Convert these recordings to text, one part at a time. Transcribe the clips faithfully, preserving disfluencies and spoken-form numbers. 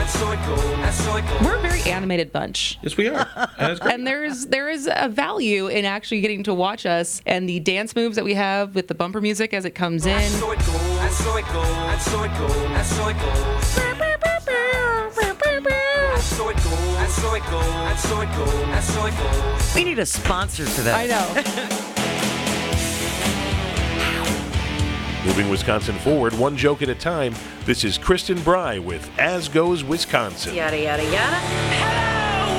We're a very animated bunch. Yes, we are. And, it's great. And there's there is a value in actually getting to watch us and the dance moves that we have with the bumper music as it comes in. We need a sponsor for that. I know. Moving Wisconsin forward, one joke at a time. This is Kristen Bry with As Goes Wisconsin. Yada, yada, yada. Hello,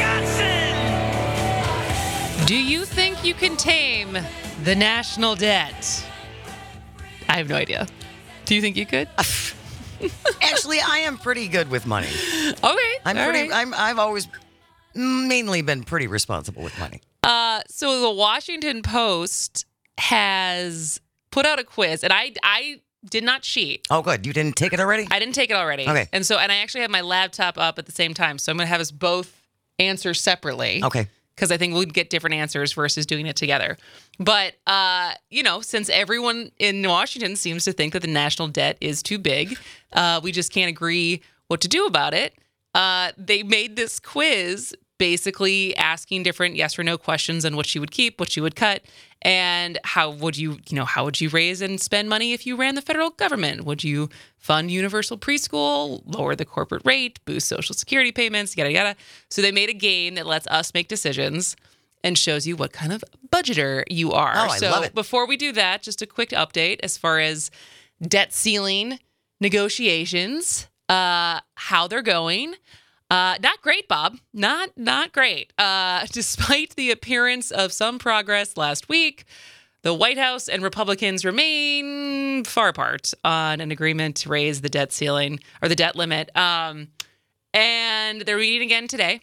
Wisconsin! Do you think you can tame the national debt? I have no idea. Do you think you could? Actually, I am pretty good with money. Okay. I'm all pretty. right. I'm. I've always mainly been pretty responsible with money. Uh, so the Washington Post has put out a quiz, and I I did not cheat. Oh, good. You didn't take it already? I didn't take it already. Okay. And so, and I actually have my laptop up at the same time, so I'm going to have us both answer separately. Okay. Because I think we'd get different answers versus doing it together. But, uh, you know, since everyone in Washington seems to think that the national debt is too big, uh, we just can't agree what to do about it. Uh, they made this quiz basically asking different yes or no questions on what you would keep, what you would cut, and how would you, you know, how would you raise and spend money if you ran the federal government? Would you fund universal preschool, lower the corporate rate, boost Social Security payments, yada, yada. So they made a game that lets us make decisions and shows you what kind of budgeter you are. Oh, I so love it. Before we do that, just a quick update as far as debt ceiling negotiations, uh, how they're going. Uh, not great, Bob. Not not great. Uh, despite the appearance of some progress last week, the White House and Republicans remain far apart on an agreement to raise the debt ceiling or the debt limit. Um, and they're meeting again today.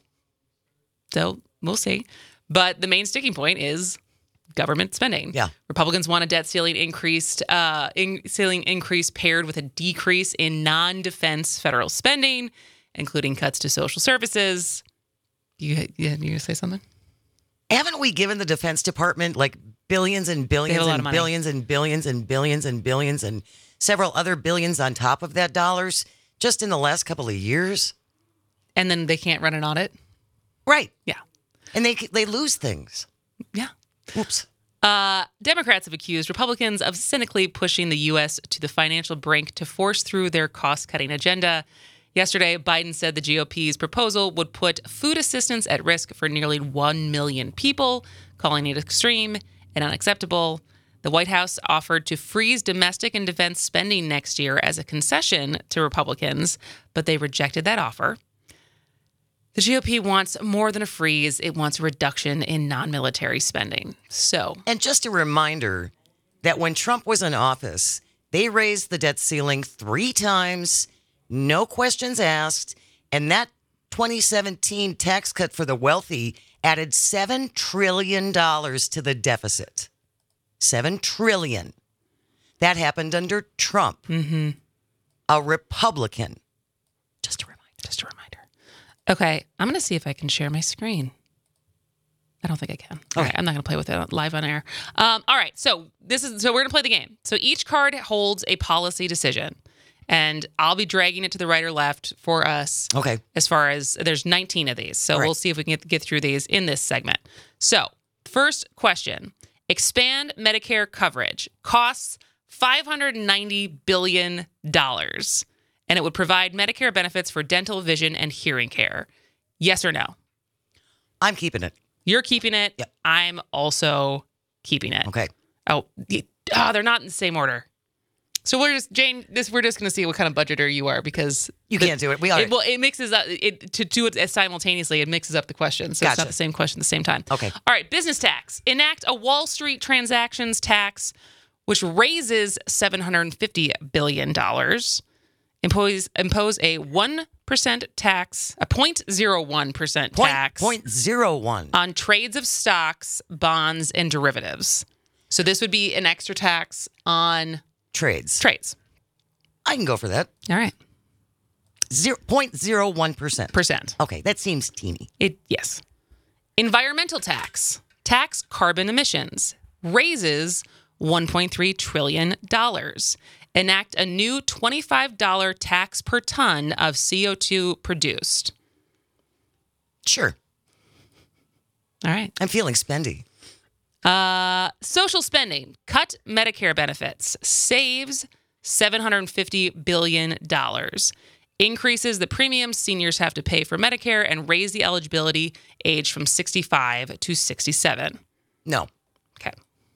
So we'll see. But the main sticking point is government spending. Yeah. Republicans want a debt ceiling increased, uh, in, ceiling increase paired with a decrease in non-defense federal spending, including cuts to social services. You, you, you going to say something? Haven't we given the Defense Department like billions and billions and billions and billions and billions and billions and several other billions on top of that dollars just in the last couple of years? And then they can't run an audit? Right. Yeah. And they they lose things. Yeah. Whoops. Uh, Democrats have accused Republicans of cynically pushing the U S to the financial brink to force through their cost-cutting agenda. Yesterday, Biden said the G O P's proposal would put food assistance at risk for nearly one million people, calling it extreme and unacceptable. The White House offered to freeze domestic and defense spending next year as a concession to Republicans, but they rejected that offer. The G O P wants more than a freeze. It wants a reduction in non-military spending. So, And just a reminder that when Trump was in office, they raised the debt ceiling three times, no questions asked, and that twenty seventeen tax cut for the wealthy added seven trillion dollars to the deficit. seven trillion dollars. That happened under Trump, mm-hmm. a Republican. Just a reminder. Just a reminder. Okay, I'm going to see if I can share my screen. I don't think I can. All right, I'm not going to play with it live on air. Um, all right, so this is so we're going to play the game. So each card holds a policy decision, and I'll be dragging it to the right or left for us. Okay. As far as there's nineteen of these, so All right. we'll see if we can get, get through these in this segment. So first question: expand Medicare coverage costs five hundred ninety billion dollars. And it would provide Medicare benefits for dental, vision, and hearing care. Yes or no? I'm keeping it. You're keeping it. Yep. I'm also keeping it. Okay. Oh, oh, they're not in the same order. So we're just Jane. This we're just going to see what kind of budgeter you are because You the, can't do it. We are. It, well, it mixes up it to do it as simultaneously. It mixes up the questions, so it's Gotcha. not the same question at the same time. Okay. All right. Business tax. Enact a Wall Street transactions tax, which raises seven hundred fifty billion dollars. Impose impose a one percent tax, a zero point zero one percent Point, tax point zero one. on trades of stocks, bonds, and derivatives. So this would be an extra tax on Trades. trades. I can go for that. All right. zero point zero one percent. Percent. Okay, that seems teeny. It yes. Environmental tax. Tax carbon emissions. Raises one point three trillion dollars. Enact a new twenty-five dollars tax per ton of C O two produced. Sure. All right. I'm feeling spendy. Uh, social spending. Cut Medicare benefits. Saves seven hundred fifty billion dollars. Increases the premiums seniors have to pay for Medicare and raise the eligibility age from sixty-five to sixty-seven. No. Okay.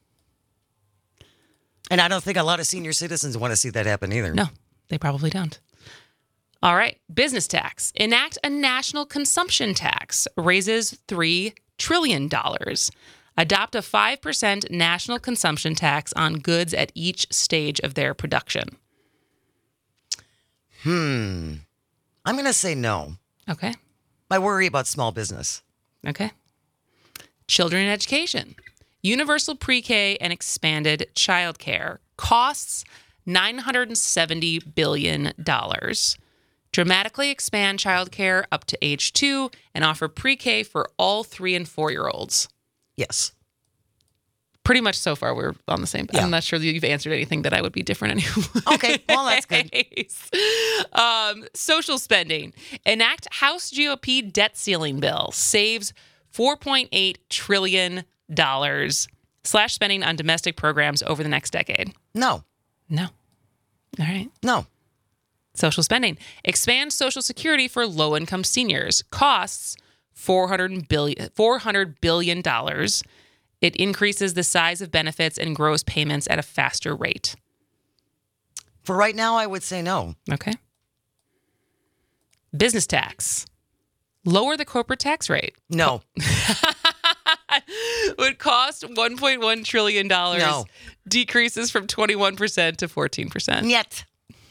And I don't think a lot of senior citizens want to see that happen either. No, they probably don't. All right. Business tax. Enact a national consumption tax. Raises three trillion dollars. Adopt a five percent national consumption tax on goods at each stage of their production. Hmm. I'm going to say no. Okay. I worry about small business. Okay. Children in education. Universal pre-K and expanded childcare. Costs nine hundred seventy billion dollars. Dramatically expand childcare up to age two and offer pre-K for all three and four-year-olds. Yes. Pretty much so far, we're on the same. Yeah. I'm not sure that you've answered anything that I would be different anyway. Okay, well, that's good. um, social spending. Enact House G O P debt ceiling bill. Saves four point eight trillion dollars. Slash spending on domestic programs over the next decade. No. No. All right. No. Social spending. Expand Social Security for low-income seniors. Costs four hundred billion dollars. four hundred billion dollars. It increases the size of benefits and grows payments at a faster rate. For right now, I would say no. Okay. Business tax. Lower the corporate tax rate. No. Would cost one point one trillion dollars. No. Decreases from twenty-one percent to fourteen percent. Yet.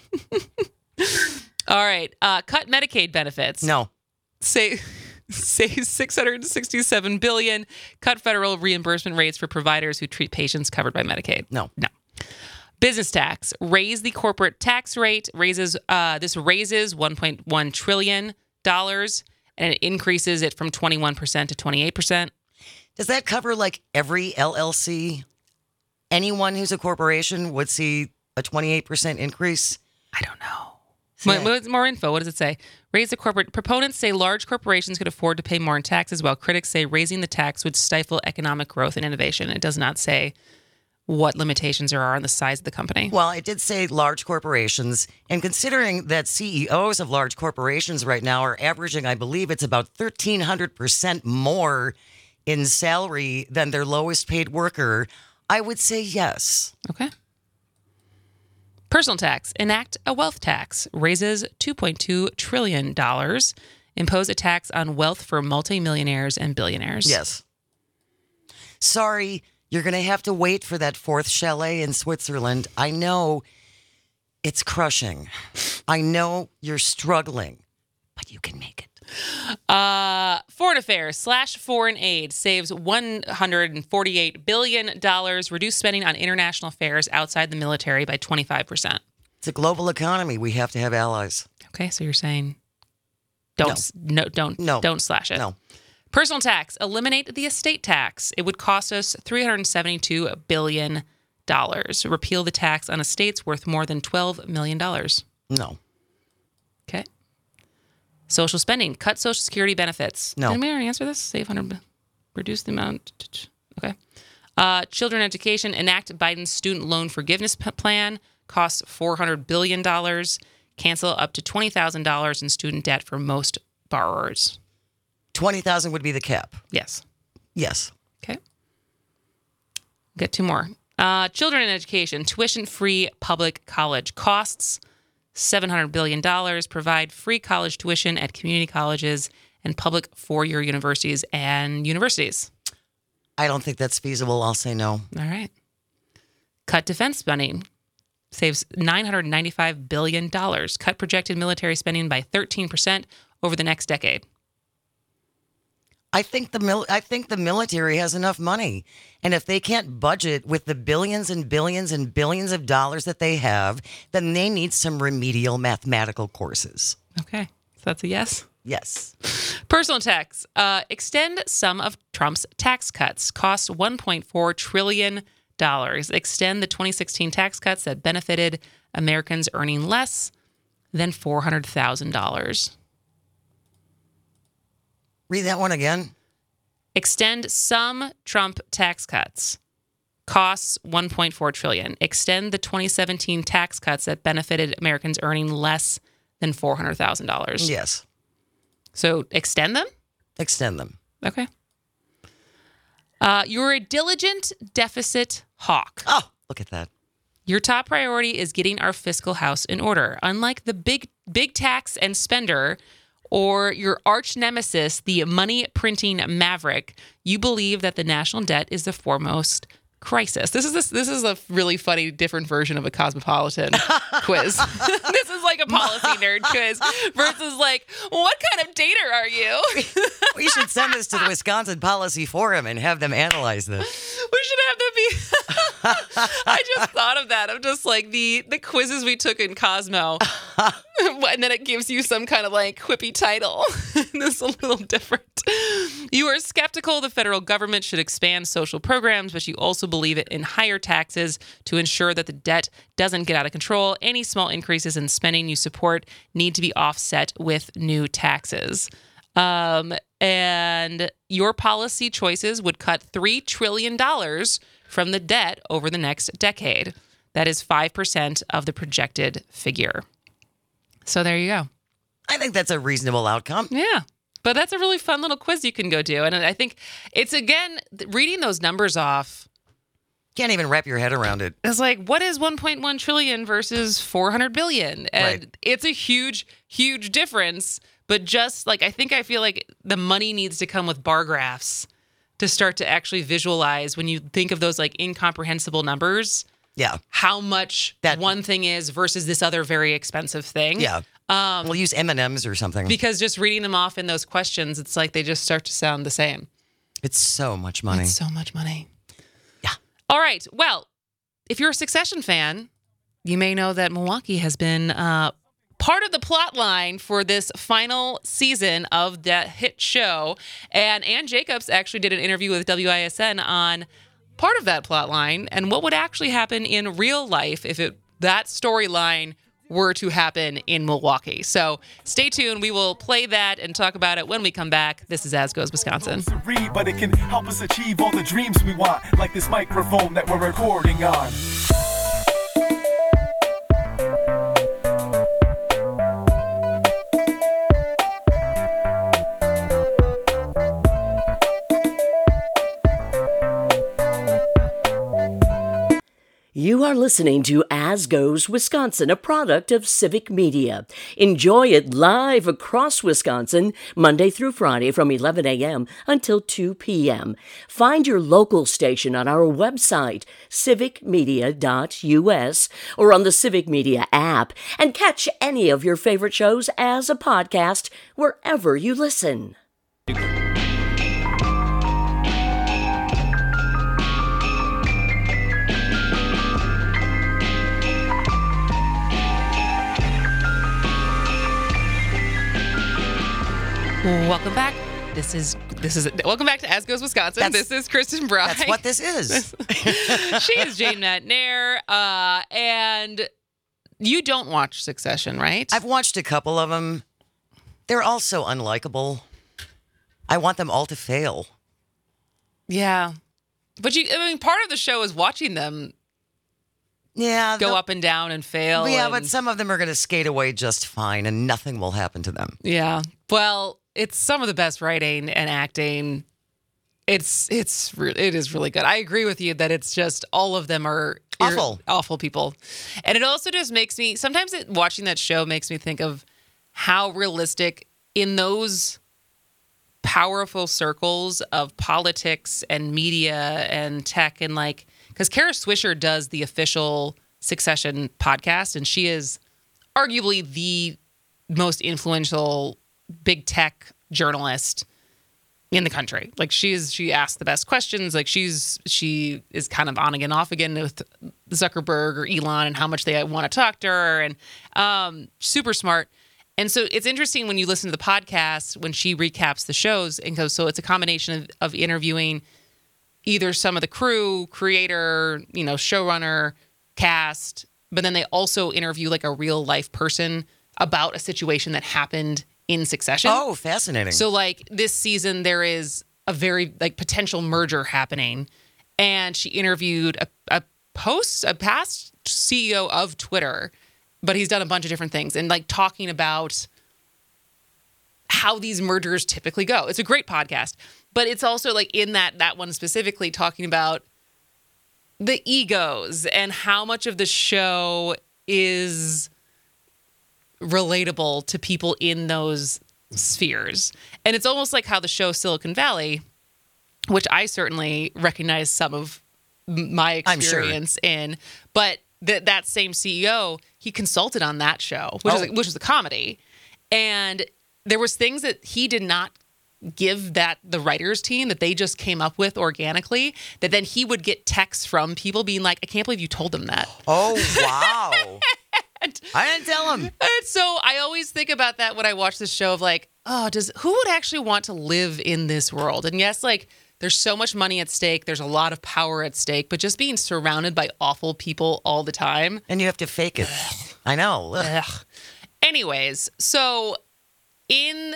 All right. Uh, cut Medicaid benefits. No. Say, say six hundred sixty-seven billion dollars. Cut federal reimbursement rates for providers who treat patients covered by Medicaid. No. No. Business tax. Raise the corporate tax rate. Raises. Uh, this raises one point one trillion dollars, and it increases it from twenty-one percent to twenty-eight percent. Does that cover like every L L C? Anyone who's a corporation would see a twenty-eight percent increase? I don't know. Yeah. More, more- more info. What does it say? Raise the corporate. Proponents say large corporations could afford to pay more in taxes, while critics say raising the tax would stifle economic growth and innovation. It does not say what limitations there are on the size of the company. Well, it did say large corporations. And considering that C E Os of large corporations right now are averaging, I believe it's about thirteen hundred percent more in salary than their lowest paid worker, I would say yes. Okay. Personal tax. Enact a wealth tax. Raises two point two trillion dollars. Impose a tax on wealth for multimillionaires and billionaires. Yes. Sorry, you're going to have to wait for that fourth chalet in Switzerland. I know it's crushing. I know you're struggling, but you can make it. Uh, foreign affairs slash foreign aid saves one hundred forty-eight billion dollars. Reduce spending on international affairs outside the military by twenty-five percent. It's a global economy. We have to have allies. Okay, so you're saying don't s- no, don't No. don't slash it. No. Personal tax. Eliminate the estate tax. It would cost us three hundred seventy-two billion dollars. Repeal the tax on estates worth more than twelve million dollars. No. Okay. Social spending. Cut Social Security benefits. No. Did we already answer this? Save one hundred. Reduce the amount. Okay. Uh, children education. Enact Biden's student loan forgiveness p- plan. Costs four hundred billion dollars. Cancel up to twenty thousand dollars in student debt for most borrowers. twenty thousand would be the cap. Yes. Yes. Okay. Get two more. Uh, children in education. Tuition-free public college costs. seven hundred billion dollars. Provide free college tuition at community colleges and public four-year universities and universities. I don't think that's feasible. I'll say no. All right. Cut defense spending. Saves nine hundred ninety-five billion dollars. Cut projected military spending by thirteen percent over the next decade. I think the mil- I think the military has enough money. And if they can't budget with the billions and billions and billions of dollars that they have, then they need some remedial mathematical courses. Okay. So that's a yes. Yes. Personal tax. Uh, extend some of Trump's tax cuts. Cost one point four trillion dollars. Extend the twenty sixteen tax cuts that benefited Americans earning less than four hundred thousand dollars. Read that one again. Extend some Trump tax cuts. Costs one point four trillion dollars. Extend the twenty seventeen tax cuts that benefited Americans earning less than four hundred thousand dollars. Yes. So extend them? Extend them. Okay. Uh, you're a diligent deficit hawk. Oh, look at that. Your top priority is getting our fiscal house in order. Unlike the big big tax and spender or your arch nemesis, the money printing maverick, you believe that the national debt is the foremost crisis. This is this, this is a really funny, different version of a Cosmopolitan quiz. This is like a policy nerd quiz versus like, what kind of data are you? We should send this to the Wisconsin Policy Forum and have them analyze this. We should have them be. I just thought of that. I'm just like the the quizzes we took in Cosmo, and then it gives you some kind of like quippy title. This is a little different. You are skeptical the federal government should expand social programs, but you also believe it in higher taxes to ensure that the debt doesn't get out of control. Any small increases in spending you support need to be offset with new taxes. Um, and your policy choices would cut three trillion dollars from the debt over the next decade. That is five percent of the projected figure. So there you go. I think that's a reasonable outcome. Yeah. But that's a really fun little quiz you can go do. And I think it's, again, reading those numbers off. Can't even wrap your head around it. It's like, what is one point one trillion versus four hundred billion? And Right. It's a huge, huge difference. But just like, I think I feel like the money needs to come with bar graphs to start to actually visualize when you think of those like incomprehensible numbers, Yeah. how much That- one thing is versus this other very expensive thing. Yeah. Um, We'll use M and M's or something. because just reading them off in those questions, it's like they just start to sound the same. It's so much money. It's so much money. Yeah. All right. Well, if you're a Succession fan, you may know that Milwaukee has been uh, part of the plot line for this final season of that hit show. And Ann Jacobs actually did an interview with W I S N on part of that plot line and what would actually happen in real life if it that storyline were to happen in Milwaukee. So stay tuned. We will play that and talk about it when we come back. This is As Goes Wisconsin. But it can help us achieve all the dreams we want, like this microphone that we're recording on. You are listening to As Goes Wisconsin, a product of Civic Media. Enjoy it live across Wisconsin, Monday through Friday from eleven a.m. until two p.m. Find your local station on our website, civic media dot u s, or on the Civic Media app, and catch any of your favorite shows as a podcast wherever you listen. Welcome back. This is this is welcome back to As Goes Wisconsin. That's- this is Kristen Bry. That's what this is. She is Jane Matnair, uh, and you don't watch Succession, right? I've watched a couple of them. They're all so unlikable. I want them all to fail. yeah, but you. I mean, part of the show is watching them Yeah. go they'll- up and down and fail. Yeah, and- but some of them are going to skate away just fine and nothing will happen to them. yeah. Well, it's some of the best writing and acting. It's it's re- it is really good. I agree with you that it's just all of them are ir- Awful. awful people, and it also just makes me sometimes it, watching that show makes me think of how realistic in those powerful circles of politics and media and tech and like because Kara Swisher does the official Succession podcast and she is arguably the most influential big tech journalist in the country. Like she's she asks the best questions. Like she's she is kind of on again, off again with Zuckerberg or Elon and how much they want to talk to her and um, super smart. And so it's interesting when you listen to the podcast when she recaps the shows and goes. So it's a combination of, of interviewing either some of the crew, creator, you know, showrunner, cast, but then they also interview like a real life person about a situation that happened in succession. Oh, fascinating. So like this season, there is a very like potential merger happening. And she interviewed a, a post, a past C E O of Twitter, but he's done a bunch of different things and like talking about how these mergers typically go. It's a great podcast, but it's also like in that, that one specifically talking about the egos and how much of the show is relatable to people in those spheres. And it's almost like how the show Silicon Valley, which I certainly recognize some of my experience sure. in, but th- that same C E O, he consulted on that show, which, oh. is, which was a comedy. And there was things that he did not give that the writers team that they just came up with organically, that then he would get texts from people being like, I can't believe you told them that. Oh, wow. I didn't tell him. And so I always think about that when I watch this show of like, oh, does who would actually want to live in this world? And yes, like there's so much money at stake. There's a lot of power at stake, but just being surrounded by awful people all the time. And you have to fake it. I know. Ugh. Ugh. Anyways, so in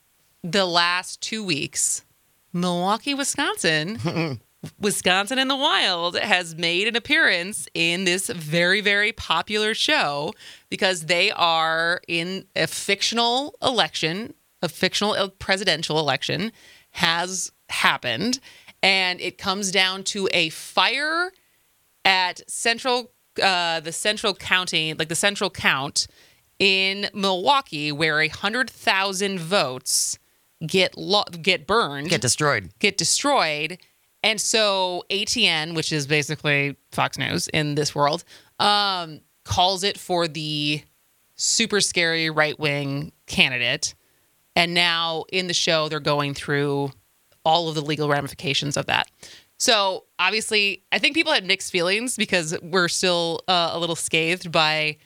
the last two weeks, Milwaukee, Wisconsin, Wisconsin in the Wild has made an appearance in this very, very popular show because they are in a fictional election, a fictional presidential election has happened. And it comes down to a fire at central, uh, the central county, like the central count in Milwaukee, where a hundred thousand votes get lo- get burned, Get destroyed. get destroyed. And so A T N, which is basically Fox News in this world, um, calls it for the super scary right-wing candidate. And now in the show, they're going through all of the legal ramifications of that. So obviously, I think people had mixed feelings because we're still uh, a little scathed by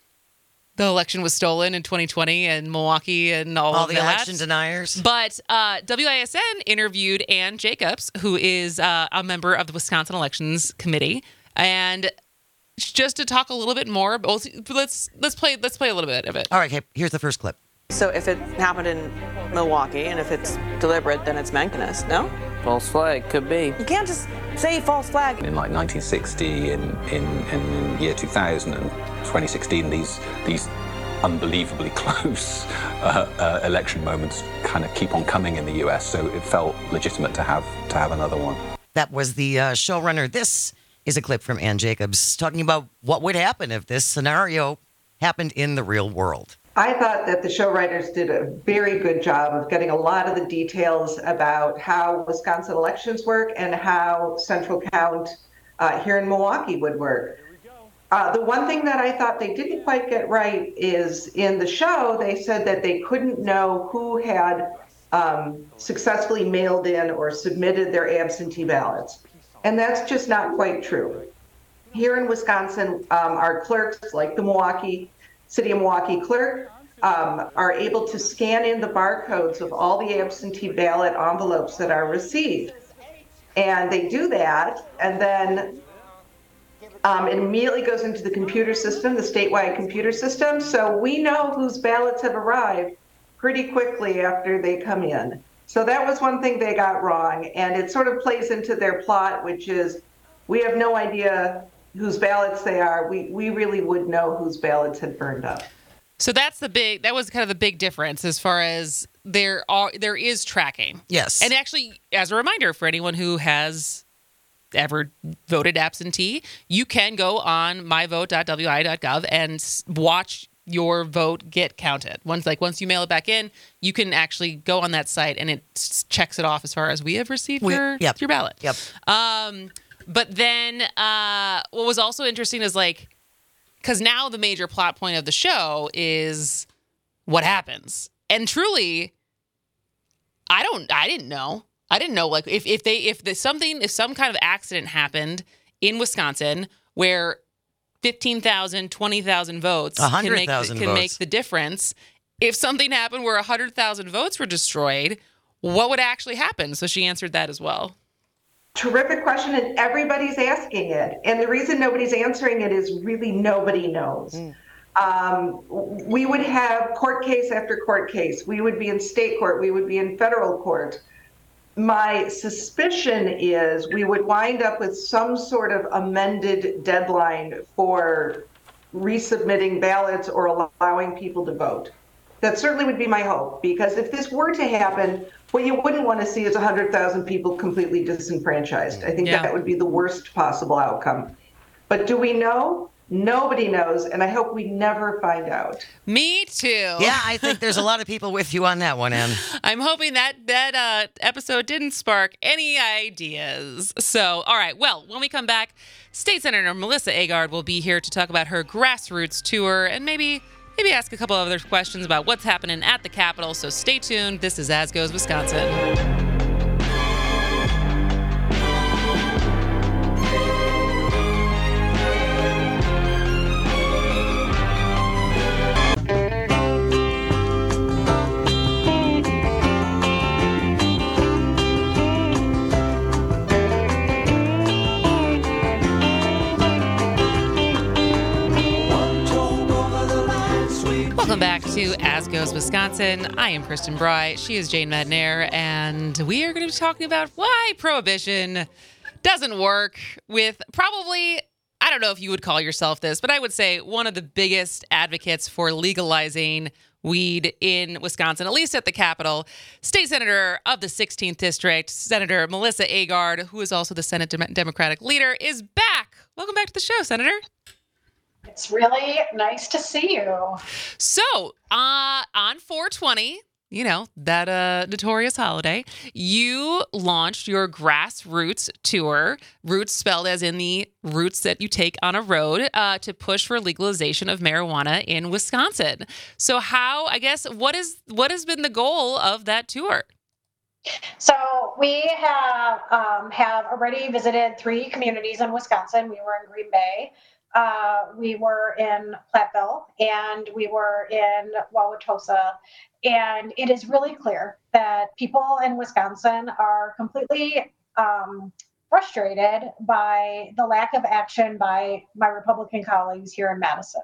the election was stolen in twenty twenty and Milwaukee and all, All of the that. election deniers. But uh, W I S N interviewed Ann Jacobs, who is uh, a member of the Wisconsin Elections Committee, and just to talk a little bit more. Both, let's let's play let's play a little bit of it. All right, okay, here's the first clip. So if it happened in Milwaukee and if it's deliberate, then it's Menkinist, no? False flag, could be. You can't just say false flag. In like nineteen sixty, in in, in year two thousand and twenty sixteen, these these unbelievably close uh, uh, election moments kind of keep on coming in the U S. So it felt legitimate to have to have another one. That was the uh, showrunner. This is a clip from Ann Jacobs talking about what would happen if this scenario happened in the real world. I thought that the show writers did a very good job of getting a lot of the details about how Wisconsin elections work and how central count uh, here in Milwaukee would work. Uh, the one thing that I thought they didn't quite get right is in the show, they said that they couldn't know who had um, successfully mailed in or submitted their absentee ballots. And that's just not quite true. Here in Wisconsin, um, our clerks, like the Milwaukee City of Milwaukee clerk, um, are able to scan in the barcodes of all the absentee ballot envelopes that are received. And they do that, and then um, it immediately goes into the computer system, the statewide computer system. So we know whose ballots have arrived pretty quickly after they come in. So that was one thing they got wrong. And it sort of plays into their plot, which is we have no idea whose ballots they are. We we really would know whose ballots had burned up. So that's the big, that was kind of the big difference as far as there are, there is tracking. Yes. And actually, as a reminder for anyone who has ever voted absentee, you can go on my vote dot w i dot gov and watch your vote get counted. Once, like once you mail it back in, you can actually go on that site and it s- checks it off as far as we have received We- your, yep. your ballot. Yep. Um, but then uh, what was also interesting is like, because now the major plot point of the show is what happens. And truly, I don't, I didn't know. I didn't know, like, if, if they, if the, something, if some kind of accident happened in Wisconsin where fifteen thousand, twenty thousand votes one can hundred make, thousand can votes. make the difference. If something happened where one hundred thousand votes were destroyed, what would actually happen? So she answered that as well. terrific question, and everybody's asking it. And the reason nobody's answering it is really nobody knows. Mm. Um, we would have court case after court case. We would be in state court. We would be in federal court. My suspicion is we would wind up with some sort of amended deadline for resubmitting ballots or allowing people to vote. That certainly would be my hope, because if this were to happen, what you wouldn't want to see is one hundred thousand people completely disenfranchised. I think yeah. that would be the worst possible outcome. But do we know? Nobody knows, and I hope we never find out. Me too. Yeah, I think there's a lot of people with you on that one, Ann. I'm hoping that that uh, episode didn't spark any ideas. So, all right. Well, when we come back, State Senator Melissa Agard will be here to talk about her grassroots tour and maybe maybe ask a couple other questions about what's happening at the Capitol. So stay tuned. This is As Goes Wisconsin. Welcome back to As Goes Wisconsin. I am Kristen Bry. She is Jane Madnair, and we are going to be talking about why prohibition doesn't work with probably, I don't know if you would call yourself this, but I would say one of the biggest advocates for legalizing weed in Wisconsin, at least at the Capitol, State Senator of the sixteenth District, Senator Melissa Agard, who is also the Senate Dem- Democratic leader, is back. Welcome back to the show, Senator. It's really nice to see you. So, uh, on four twenty, you know, that uh, notorious holiday, you launched your grassroots tour, roots spelled as in the roots that you take on a road, uh, to push for legalization of marijuana in Wisconsin. So how, I guess, what is what has been the goal of that tour? So we have um, have already visited three communities in Wisconsin. We were in Green Bay. Uh, we were in Platteville, and we were in Wauwatosa, and it is really clear that people in Wisconsin are completely um, frustrated by the lack of action by my Republican colleagues here in Madison.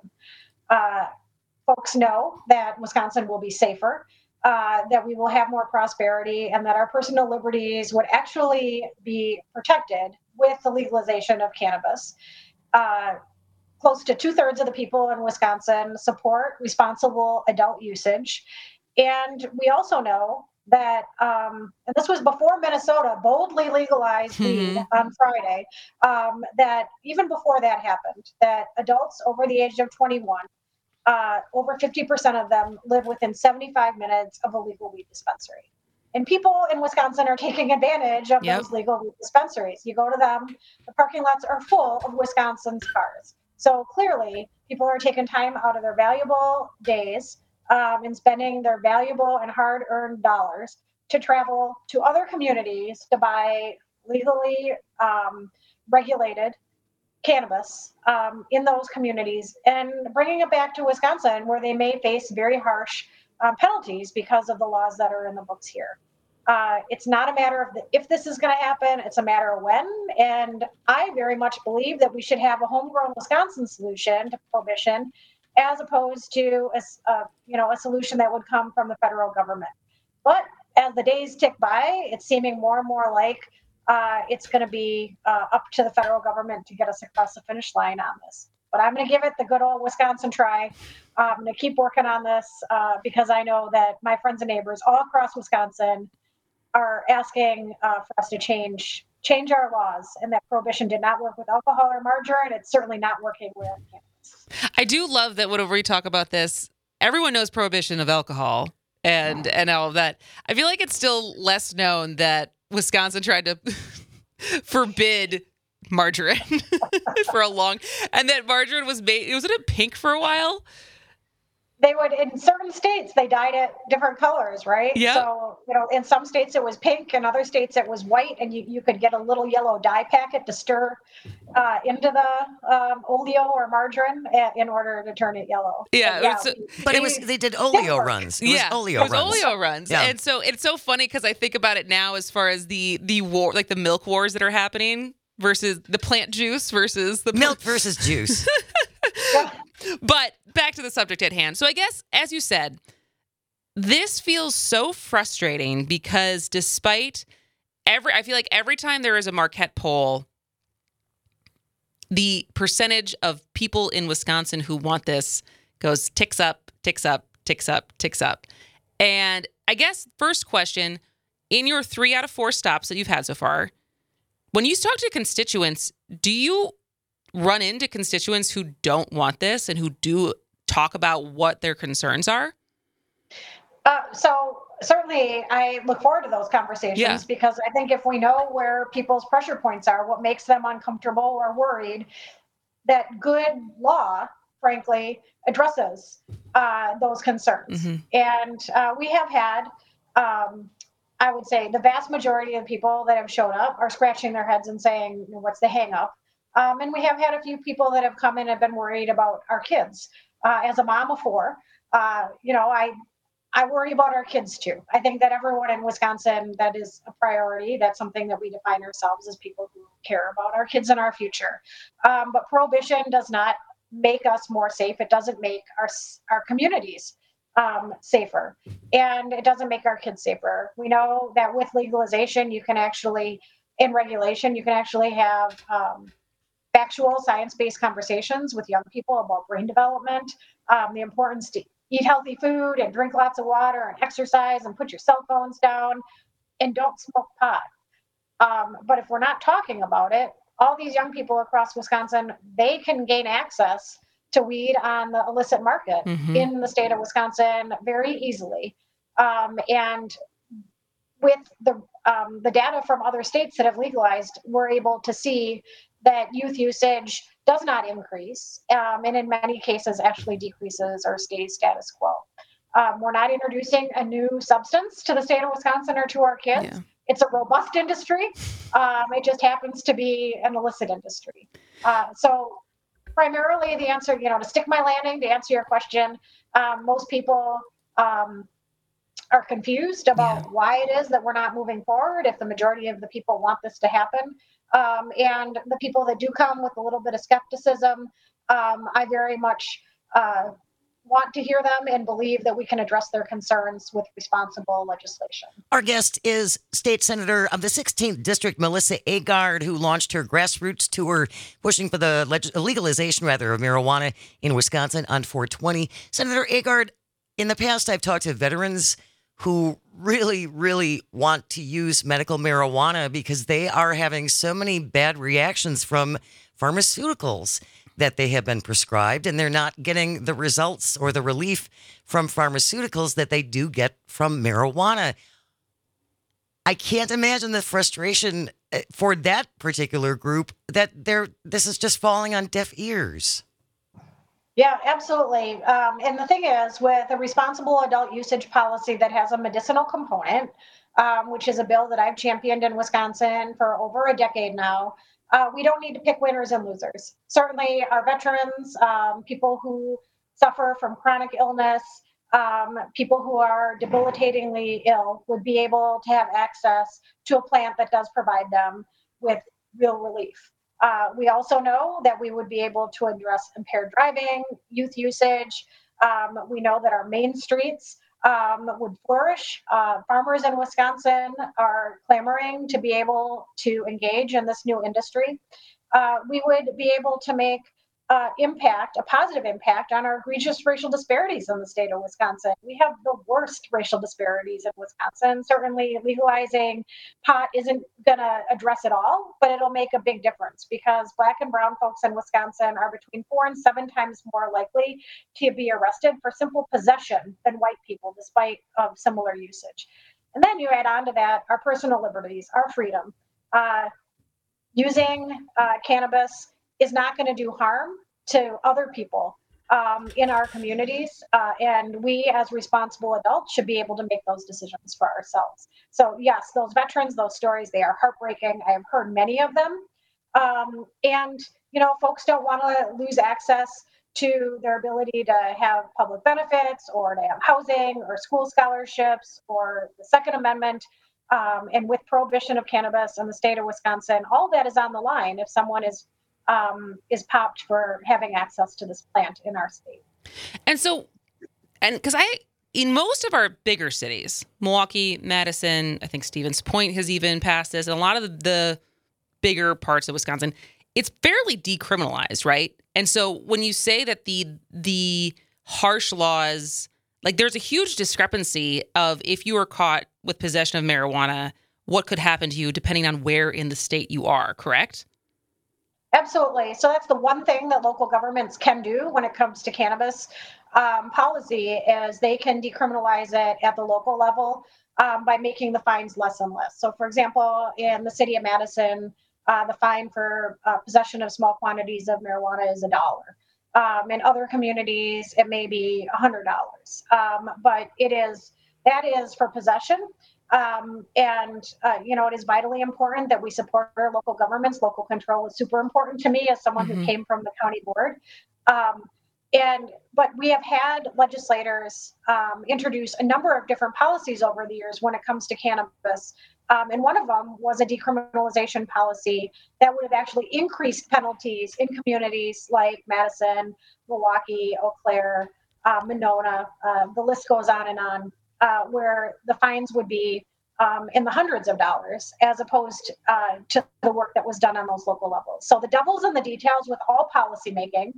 Uh, folks know that Wisconsin will be safer, uh, that we will have more prosperity, and that our personal liberties would actually be protected with the legalization of cannabis. Uh, Close to two thirds of the people in Wisconsin support responsible adult usage. And we also know that, um, and this was before Minnesota boldly legalized mm-hmm. weed on Friday, um, that even before that happened, that adults over the age of twenty-one, uh, over fifty percent of them live within seventy-five minutes of a legal weed dispensary. And people in Wisconsin are taking advantage of yep. those legal weed dispensaries. You go to them, the parking lots are full of Wisconsin's cars. So clearly, people are taking time out of their valuable days um, and spending their valuable and hard-earned dollars to travel to other communities to buy legally um, regulated cannabis um, in those communities and bringing it back to Wisconsin, where they may face very harsh um, penalties because of the laws that are in the books here. Uh, it's not a matter of the, if this is going to happen, it's a matter of when. And I very much believe that we should have a homegrown Wisconsin solution to prohibition, as opposed to a, a you know a solution that would come from the federal government. But as the days tick by, it's seeming more and more like uh, it's going to be uh, up to the federal government to get us across the finish line on this. But I'm going to give it the good old Wisconsin try. I'm going to keep working on this uh, because I know that my friends and neighbors all across Wisconsin are asking uh, for us to change change our laws, and that prohibition did not work with alcohol or margarine. It's certainly not working with cannabis. I do love that whenever we talk about this, everyone knows prohibition of alcohol and and all of that. I feel like it's still less known that Wisconsin tried to forbid margarine for a long, and that margarine was made, wasn't it pink for a while? they would, in certain states, they dyed it different colors, right? Yeah. So, you know, in some states it was pink, in other states it was white, and you, you could get a little yellow dye packet to stir uh, into the um, oleo or margarine a- in order to turn it yellow. Yeah, But, it was- we- But it we- was they did oleo work. runs. It was yeah, oleo it was runs. oleo runs, Yeah. and so it's so funny because I think about it now as far as the the war, like the milk wars that are happening versus the plant juice versus the Milk versus juice. But back to the subject at hand. So I guess, as you said, this feels so frustrating because despite every, I feel like every time there is a Marquette poll, the percentage of people in Wisconsin who want this goes ticks up, ticks up, ticks up, ticks up. And I guess first question, in your three out of four stops that you've had so far, when you talk to constituents, do you run into constituents who don't want this and who do talk about what their concerns are? Uh, so certainly I look forward to those conversations Yeah. because I think if we know where people's pressure points are, what makes them uncomfortable or worried, that good law, frankly, addresses uh, those concerns. Mm-hmm. And uh, we have had, um, I would say, the vast majority of people that have showed up are scratching their heads and saying, what's the hang up? Um, and we have had a few people that have come in and have been worried about our kids. Uh, as a mom of four, uh, you know, I I worry about our kids too. I think that everyone in Wisconsin, that is a priority. That's something that we define ourselves as people who care about our kids and our future. Um, but prohibition does not make us more safe. It doesn't make our our communities um, safer, and it doesn't make our kids safer. We know that with legalization, you can actually, in regulation, you can actually have um, factual, science-based conversations with young people about brain development, um, the importance to eat healthy food and drink lots of water and exercise and put your cell phones down and don't smoke pot. Um, but if we're not talking about it, all these young people across Wisconsin, they can gain access to weed on the illicit market Mhm. in the state of Wisconsin very easily. Um, and with the um, the data from other states that have legalized, we're able to see that youth usage does not increase, um, and in many cases actually decreases or stays status quo. Um, we're not introducing a new substance to the state of Wisconsin or to our kids. Yeah. It's a robust industry. Um, it just happens to be an illicit industry. Uh, so primarily the answer, you know, to stick my landing, to answer your question, um, most people um, are confused about Yeah. why it is that we're not moving forward if the majority of the people want this to happen. Um, and the people that do come with a little bit of skepticism, um, I very much uh, want to hear them and believe that we can address their concerns with responsible legislation. Our guest is State Senator of the sixteenth District, Melissa Agard, who launched her grassroots tour pushing for the leg- legalization, rather, of marijuana in Wisconsin on four twenty. Senator Agard, in the past, I've talked to veterans who really, really want to use medical marijuana because they are having so many bad reactions from pharmaceuticals that they have been prescribed, and they're not getting the results or the relief from pharmaceuticals that they do get from marijuana. I can't imagine the frustration for that particular group that they're this is just falling on deaf ears. Yeah, absolutely. Um, and the thing is, with a responsible adult usage policy that has a medicinal component, um, which is a bill that I've championed in Wisconsin for over a decade now, uh, we don't need to pick winners and losers. Certainly, our veterans, um, people who suffer from chronic illness, um, people who are debilitatingly ill would be able to have access to a plant that does provide them with real relief. Uh, we also know that we would be able to address impaired driving, youth usage. Um, we know that our main streets um, would flourish. Uh, farmers in Wisconsin are clamoring to be able to engage in this new industry. Uh, we would be able to make uh, impact, a positive impact on our egregious racial disparities in the state of Wisconsin. We have the worst racial disparities in Wisconsin. Certainly legalizing pot isn't going to address it all, but it'll make a big difference because Black and brown folks in Wisconsin are between four and seven times more likely to be arrested for simple possession than white people, despite of similar usage. And then you add on to that our personal liberties, our freedom. Uh, using uh, cannabis is not going to do harm to other people um, in our communities, uh, and we as responsible adults should be able to make those decisions for ourselves. So yes, those veterans, those stories, they are heartbreaking. I have heard many of them. Um, and, you know, folks don't want to lose access to their ability to have public benefits or to have housing or school scholarships or the Second Amendment. Um, and with prohibition of cannabis in the state of Wisconsin, all that is on the line if someone is um, is popped for having access to this plant in our state. And so, and because I, in most of our bigger cities, Milwaukee, Madison, I think Stevens Point has even passed this, and a lot of the, the bigger parts of Wisconsin, it's fairly decriminalized, right? And so when you say that the the harsh laws, like there's a huge discrepancy of if you are caught with possession of marijuana, what could happen to you depending on where in the state you are, correct? Absolutely. So that's the one thing that local governments can do when it comes to cannabis um, policy is they can decriminalize it at the local level um, by making the fines less and less. So for example, in the city of Madison, uh, the fine for uh, possession of small quantities of marijuana is a dollar. Um, in other communities, it may be a hundred dollars. Um, but it is, that is for possession. Um, and, uh, you know, it is vitally important that we support our local governments. Local control is super important to me as someone mm-hmm. who came from the county board. Um, and, but we have had legislators um, introduce a number of different policies over the years when it comes to cannabis. Um, and one of them was a decriminalization policy that would have actually increased penalties in communities like Madison, Milwaukee, Eau Claire, uh, Monona, uh, the list goes on and on. Uh, where the fines would be um, in the hundreds of dollars as opposed uh, to the work that was done on those local levels. So the devil's in the details with all policymaking.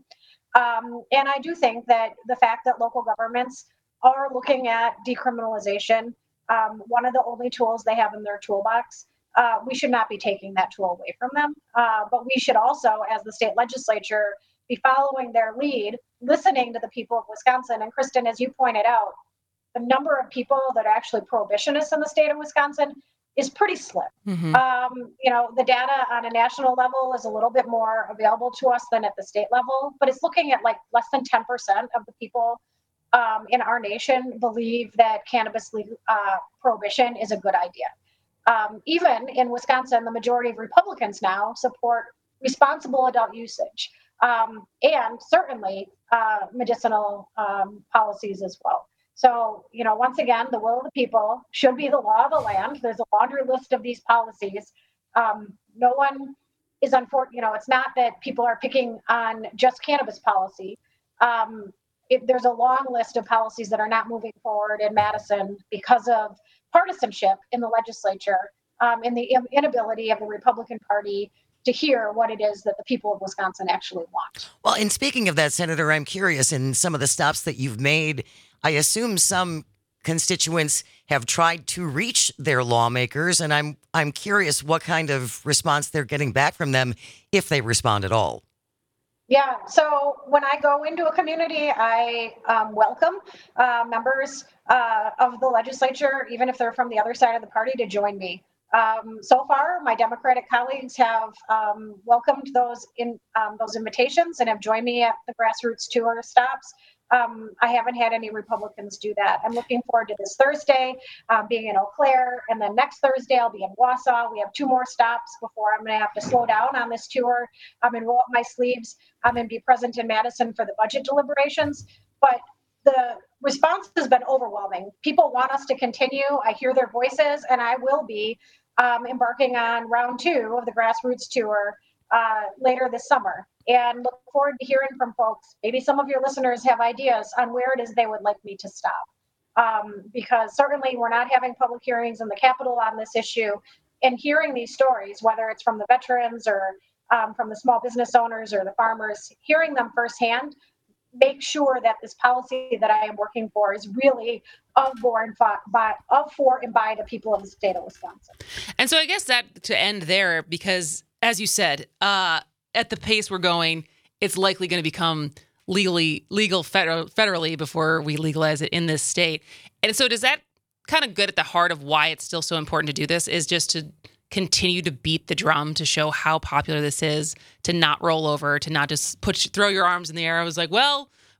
Um, and I do think that the fact that local governments are looking at decriminalization, um, one of the only tools they have in their toolbox, uh, we should not be taking that tool away from them. Uh, but we should also, as the state legislature, be following their lead, listening to the people of Wisconsin. And Kristen, as you pointed out, the number of people that are actually prohibitionists in the state of Wisconsin is pretty slim. Mm-hmm. Um, you know, the data on a national level is a little bit more available to us than at the state level, but it's looking at like less than ten percent of the people um, in our nation believe that cannabis legal, uh, prohibition is a good idea. Um, even in Wisconsin, the majority of Republicans now support responsible adult usage um, and certainly uh, medicinal um, policies as well. So, you know, once again, the will of the people should be the law of the land. There's a laundry list of these policies. Um, no one is unfortunate. You know, it's not that people are picking on just cannabis policy. Um, it, there's a long list of policies that are not moving forward in Madison because of partisanship in the legislature um, and the inability of the Republican Party to hear what it is that the people of Wisconsin actually want. Well, and speaking of that, Senator, I'm curious, in some of the stops that you've made, I assume some constituents have tried to reach their lawmakers, and I'm I'm curious what kind of response they're getting back from them, if they respond at all. Yeah, so when I go into a community, I um, welcome uh, members uh, of the legislature, even if they're from the other side of the party, to join me. Um, so far, my Democratic colleagues have um, welcomed those in um, those invitations and have joined me at the grassroots tour stops. Um, I haven't had any Republicans do that. I'm looking forward to this Thursday, um, being in Eau Claire, and then next Thursday I'll be in Wausau. We have two more stops before I'm going to have to slow down on this tour um, and roll up my sleeves um, and be present in Madison for the budget deliberations. But the response has been overwhelming. People want us to continue. I hear their voices, and I will be um, embarking on round two of the grassroots tour uh, later this summer. And look forward to hearing from folks. Maybe some of your listeners have ideas on where it is they would like me to stop. Um, because certainly we're not having public hearings in the Capitol on this issue. And hearing these stories, whether it's from the veterans or um, from the small business owners or the farmers, hearing them firsthand, make sure that this policy that I am working for is really of for and by, of for and by the people of the state of Wisconsin. And so I guess that to end there, because as you said, uh, at the pace we're going, it's likely going to become legally legal federal, federally before we legalize it in this state. And so does that kind of get at the heart of why it's still so important to do this, is just to continue to beat the drum to show how popular this is, to not roll over, to not just put throw your arms in the air. I was like, well,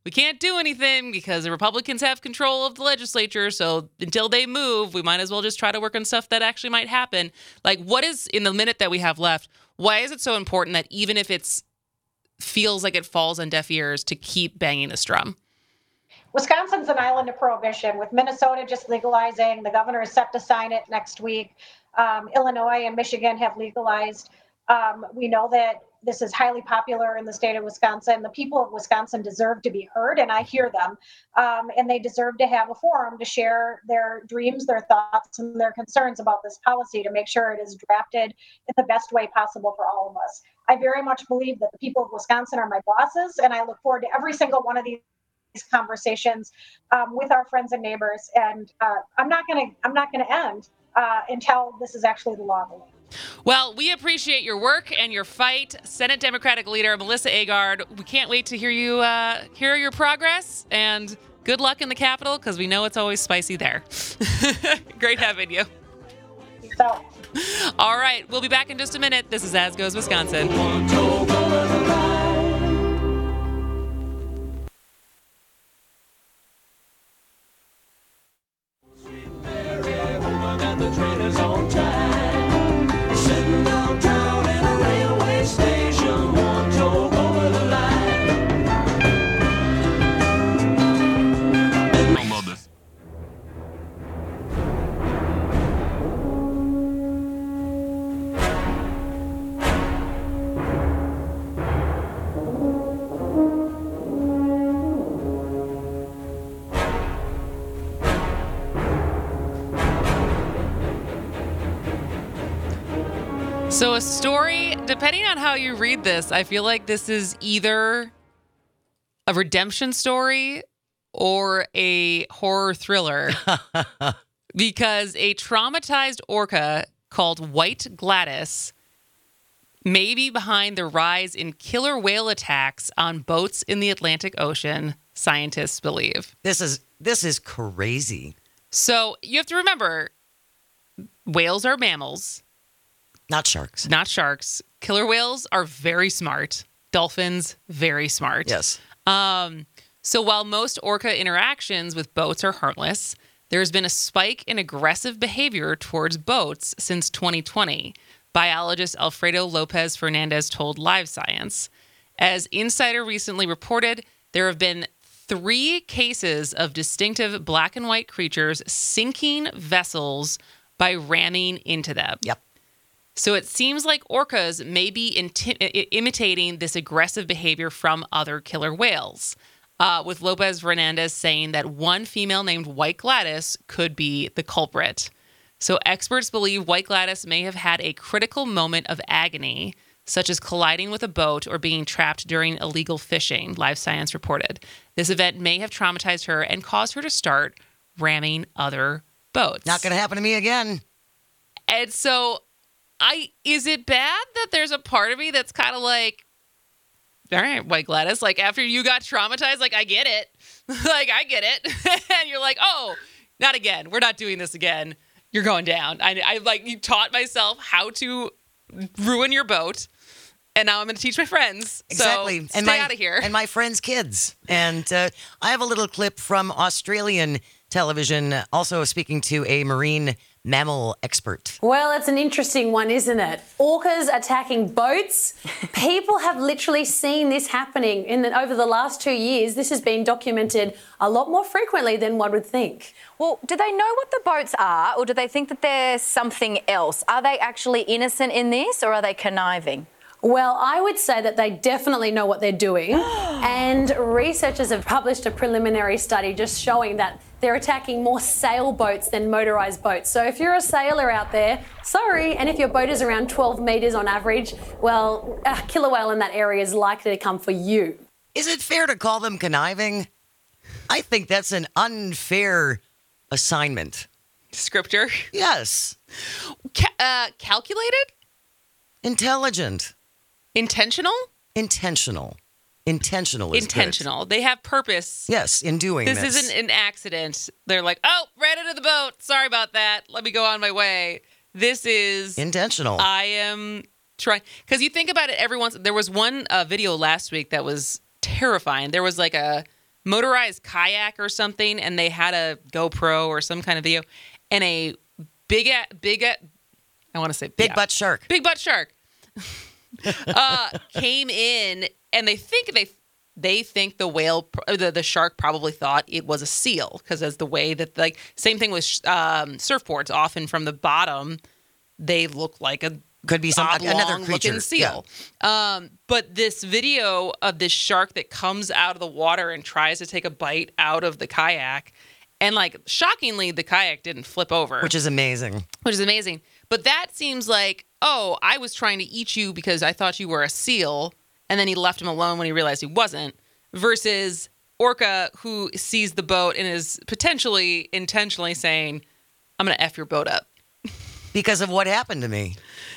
we can't do anything because the Republicans have control of the legislature. So until they move, we might as well just try to work on stuff that actually might happen. Like, what is, in the minute that we have left, why is it so important that even if it's feels like it falls on deaf ears, to keep banging this drum? Wisconsin's an island of prohibition, with Minnesota just legalizing. The governor is set to sign it next week. Um, Illinois and Michigan have legalized. Um, we know that this is highly popular in the state of Wisconsin. The people of Wisconsin deserve to be heard, and I hear them. Um, and they deserve to have a forum to share their dreams, their thoughts, and their concerns about this policy to make sure it is drafted in the best way possible for all of us. I very much believe that the people of Wisconsin are my bosses, and I look forward to every single one of these conversations um, with our friends and neighbors. And uh, I'm not going to I'm not going to end uh, until this is actually the law of the land. Well, we appreciate your work and your fight, Senate Democratic Leader Melissa Agard. We can't wait to hear you uh, hear your progress, and good luck in the Capitol, because we know it's always spicy there. Great having you. So. All right, we'll be back in just a minute. This is As Goes Wisconsin. The train is on time, sitting downtown in a railway station, one toll over the line. I love this. So a story, depending on how you read this, I feel like this is either a redemption story or a horror thriller. Because a traumatized orca called White Gladys may be behind the rise in killer whale attacks on boats in the Atlantic Ocean, scientists believe. This is this is crazy. So you have to remember, whales are mammals. Not sharks. Not sharks. Killer whales are very smart. Dolphins, very smart. Yes. Um, so while most orca interactions with boats are harmless, there's been a spike in aggressive behavior towards boats since twenty twenty, biologist Alfredo Lopez Fernandez told Live Science. As Insider recently reported, there have been three cases of distinctive black and white creatures sinking vessels by ramming into them. Yep. So it seems like orcas may be inti- imitating this aggressive behavior from other killer whales, uh, with Lopez Fernandez saying that one female named White Gladys could be the culprit. So experts believe White Gladys may have had a critical moment of agony, such as colliding with a boat or being trapped during illegal fishing, Live Science reported. This event may have traumatized her and caused her to start ramming other boats. Not going to happen to me again. And so... I is it bad that there's a part of me that's kind of like, all right, White Gladys, like after you got traumatized, like I get it. like I get it. And you're like, oh, not again. We're not doing this again. You're going down. I, I like you taught myself how to ruin your boat. And now I'm going to teach my friends. Exactly. So and stay my, out of here. And my friends' kids. And uh, I have a little clip from Australian television, also speaking to a marine mammal expert. Well, it's an interesting one, isn't it? Orcas attacking boats. People have literally seen this happening in the, over the last two years. This has been documented a lot more frequently than one would think. Well, do they know what the boats are, or do they think that there's something else? Are they actually innocent in this, or are they conniving? Well, I would say that they definitely know what they're doing. And researchers have published a preliminary study just showing that they're attacking more sailboats than motorised boats. So if you're a sailor out there, sorry. And if your boat is around twelve metres on average, well, a killer whale in that area is likely to come for you. Is it fair to call them conniving? I think that's an unfair assignment. Scripture? Yes. Ca- uh, calculated? Intelligent. Intentional? Intentional. Intentional is Intentional. good. They have purpose. Yes, in doing this. This isn't an accident. They're like, oh, ran into the boat. Sorry about that. Let me go on my way. This is... intentional. I am trying... Because you think about it every once... There was one uh, video last week that was terrifying. There was like a motorized kayak or something, and they had a GoPro or some kind of video, and a big, big, I want to say Big yeah, butt shark. big butt shark uh, came in, and they think they they think the whale, the the shark probably thought it was a seal, because as the way that like same thing with um, surfboards, often from the bottom they look like a Could be some another creature. looking seal. Yeah. Um, but this video of this shark that comes out of the water and tries to take a bite out of the kayak, and like shockingly, the kayak didn't flip over, Which is amazing. which is amazing. But that seems like, oh, I was trying to eat you because I thought you were a seal, and then he left him alone when he realized he wasn't. Versus Orca, who sees the boat and is potentially intentionally saying, "I'm gonna F your boat up." Because of what happened to me.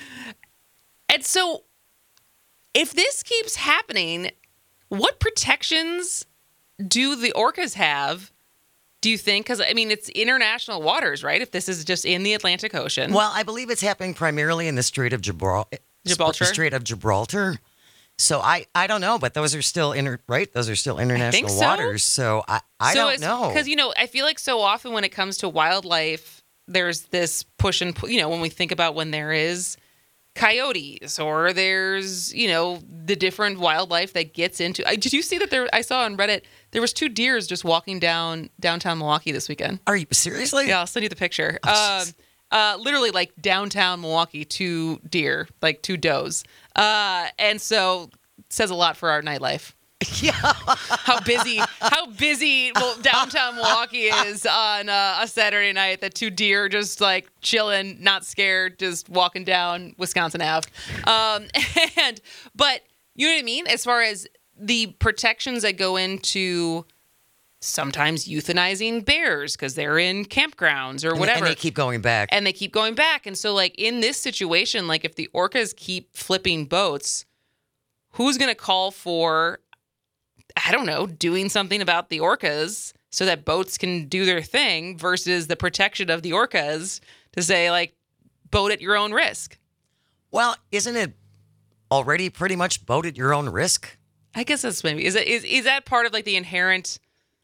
And so, if this keeps happening, what protections do the orcas have, do you think? Because, I mean, it's international waters, right? If this is just in the Atlantic Ocean. Well, I believe it's happening primarily in the Strait of Gibral- Gibraltar. The Strait of Gibraltar. So I, I don't know, but those are still inter- right. Those are still international so. waters. So I, I so don't know. Because, you know, I feel like so often when it comes to wildlife, there's this push and pull, you know, when we think about when there is coyotes or there's, you know, the different wildlife that gets into. I, did you see that there? I saw on Reddit there was two deers just walking down downtown Milwaukee this weekend. Are you seriously? Yeah, I'll send you the picture. Oh, um, uh, literally, like downtown Milwaukee, two deer, like two does, uh, and so it says a lot for our nightlife. Yeah, how busy, how busy well, downtown Milwaukee is on uh, a Saturday night. That two deer just like chilling, not scared, just walking down Wisconsin Avenue. Um, and but you know what I mean, as far as the protections that go into sometimes euthanizing bears because they're in campgrounds or and, whatever, and they keep going back, and they keep going back. And so, like in this situation, like if the orcas keep flipping boats, who's going to call for? I don't know, doing something about the orcas so that boats can do their thing versus the protection of the orcas to say, like, boat at your own risk. Well, isn't it already pretty much boat at your own risk? I guess that's maybe, is it, is, is that part of like the inherent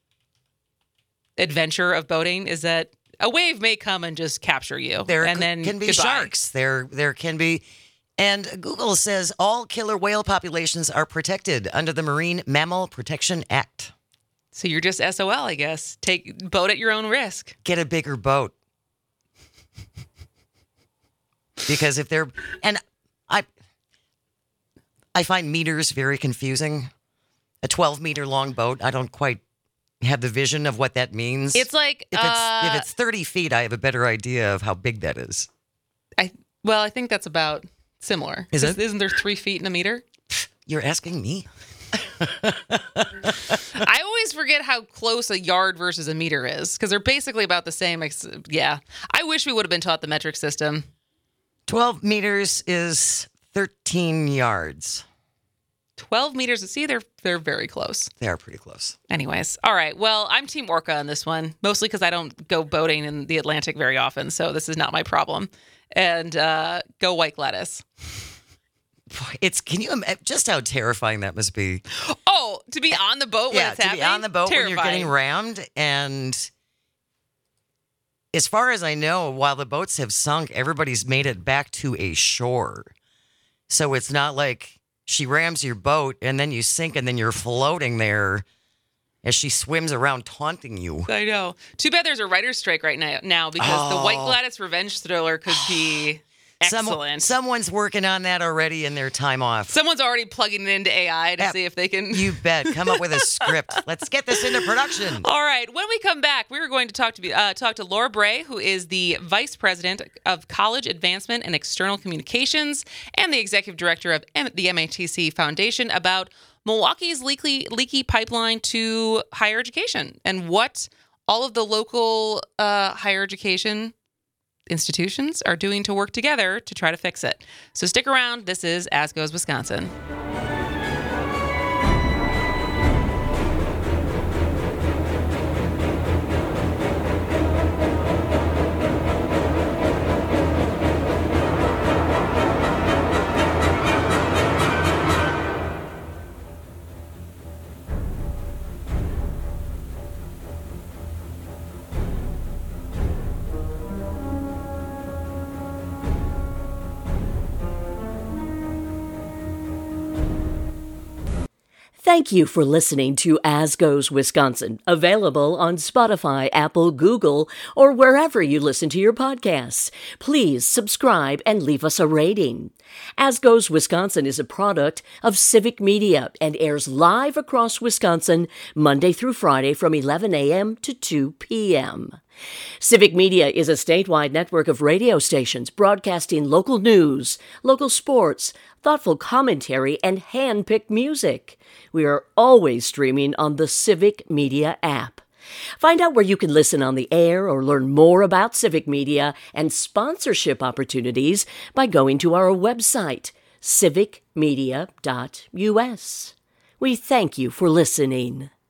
adventure of boating? Is that a wave may come and just capture you? There and c- then can be goodbye. sharks. There, there can be. And Google says all killer whale populations are protected under the Marine Mammal Protection Act. So you're just S O L, I guess. Take boat at your own risk. Get a bigger boat. Because if they're, and I, I find meters very confusing. A twelve meter long boat, I don't quite have the vision of what that means. It's like if it's uh, if it's thirty feet, I have a better idea of how big that is. I well, I think that's about similar. Is it? Isn't there three feet in a meter? You're asking me? I always forget how close a yard versus a meter is because they're basically about the same. Ex- yeah. I wish we would have been taught the metric system. twelve meters is thirteen yards. twelve meters. See, they're they're very close. They are pretty close. Anyways, all right. Well, I'm Team Orca on this one, mostly because I don't go boating in the Atlantic very often, so this is not my problem. And uh, go White Gladys. Boy, it's can you imagine just how terrifying that must be? Oh, to be on the boat when Yeah, it's to happening? be on the boat when you're getting Terrifying. rammed. And as far as I know, while the boats have sunk, everybody's made it back to a shore. So it's not like she rams your boat and then you sink and then you're floating there as she swims around taunting you. I know. Too bad there's a writer's strike right now, now because the White Oh. Gladys revenge thriller could be Some- excellent. someone's working on that already in their time off. Someone's already plugging it into A I to Yep. see if they can. You bet. Come up with a script. Let's get this into production. All right. When we come back, we are going to talk to uh, talk to Laura Bray, who is the Vice President of College Advancement and External Communications and the Executive Director of M- the M A T C Foundation, about Milwaukee's leaky, leaky pipeline to higher education and what all of the local uh, higher education institutions are doing to work together to try to fix it. So stick around. This is As Goes Wisconsin. Thank you for listening to As Goes Wisconsin, available on Spotify, Apple, Google, or wherever you listen to your podcasts. Please subscribe and leave us a rating. As Goes Wisconsin is a product of Civic Media and airs live across Wisconsin Monday through Friday from eleven a.m. to two p.m. Civic Media is a statewide network of radio stations broadcasting local news, local sports, thoughtful commentary, and hand-picked music. We are always streaming on the Civic Media app. Find out where you can listen on the air or learn more about Civic Media and sponsorship opportunities by going to our website, civic media dot u s. We thank you for listening.